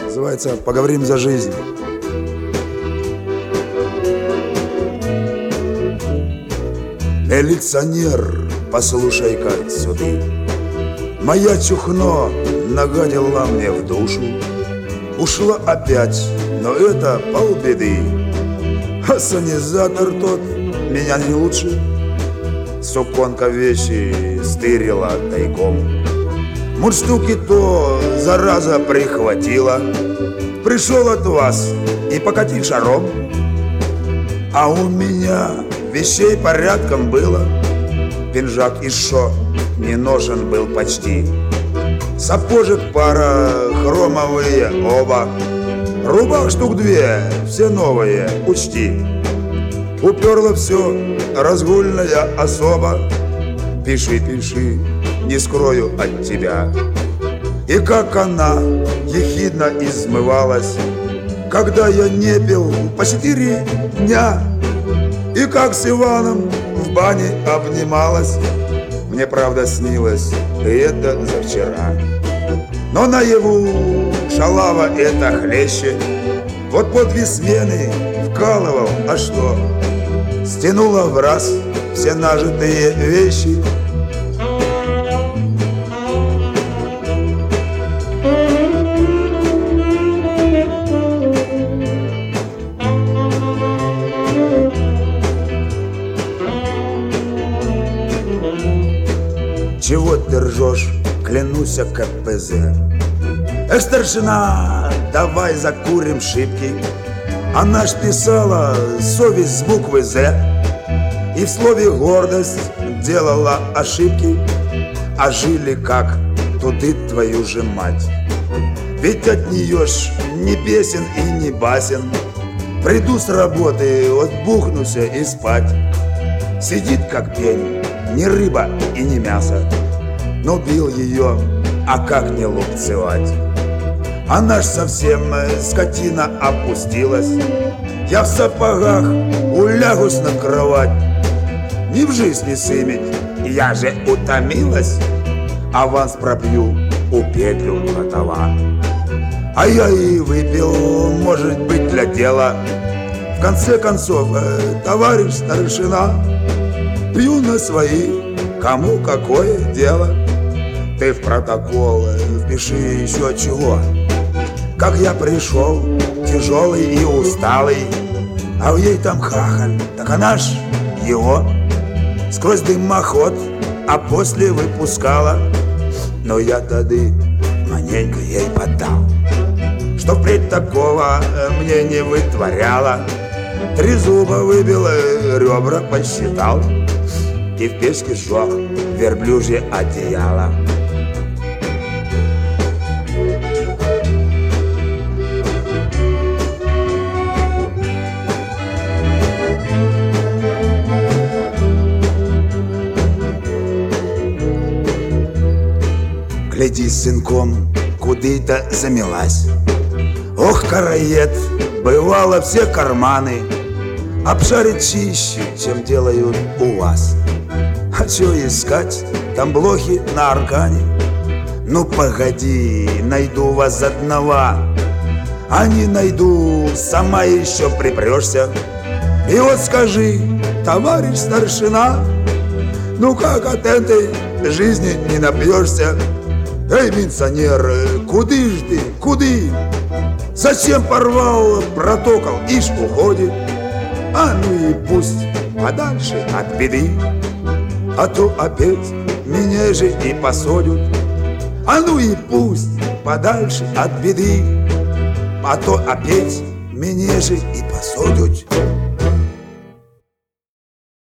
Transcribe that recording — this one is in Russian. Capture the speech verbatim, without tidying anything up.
Называется «Поговорим за жизнь». Милиционер, послушай-ка сюда. Моя чухно нагадила мне в душу. Ушла опять, но это полбеды. Ассанизатор тот меня не лучше. Суконка вещи стырила тайком. Мундштуки то зараза прихватила. Пришел от вас и покатил шаром. А у меня вещей порядком было. Пинжак из шо не ношен был почти. Сапожек пара, хромовые оба. Рубах штук две, все новые, учти. Уперла все разгульная особа. Пиши, пиши, не скрою от тебя. И как она ехидно измывалась, когда я не пил по четыре дня. И как с Иваном в бане обнималась. Мне правда снилось, и это за вчера. Но наяву шалава это хлеще. Вот по две смены вкалывал, а что? Стянула в раз все нажитые вещи. Чего ты ржешь, клянусь ка пэ зэ. Эх, старшина, давай закурим шибки. Она ж писала совесть с буквы «З». И в слове «гордость» делала ошибки. А жили как, туды твою же мать. Ведь от нее ж ни песен и ни басен. Приду с работы, отбухнуся и спать. Сидит как пень, ни рыба и ни мясо. Но бил ее, а как не лупцевать? Она ж совсем скотина опустилась. Я в сапогах улягусь на кровать. Не в жизни сымить, я же утомилась. Аванс пропью, у Петлю готова. А я и выпил, может быть, для дела. В конце концов, товарищ старшина, пью на свои, кому какое дело. Ты в протокол впиши еще чего. Как я пришел, тяжелый и усталый, а у ей там хахаль, так она ж его сквозь дымоход, а после выпускала. Но я тады маненько ей поддал, что впредь такого мне не вытворяла. Три зуба выбила, ребра посчитал и в печке сжег верблюжье одеяло. Гляди, сынком, куда-то замелась. Ох, караед, бывало все карманы обшарить чище, чем делают у вас. А чё искать, там блохи на аркане? Ну погоди, найду вас одного. А не найду, сама еще припрешься. И вот скажи, товарищ старшина, ну как от этой жизни не напьешься? Эй, милиционер, куды ж ты, куды? Зачем порвал протокол, ишь уходит? А ну и пусть подальше от беды, а то опять меня же и посадят. А ну и пусть подальше от беды, а то опять меня же и посадят.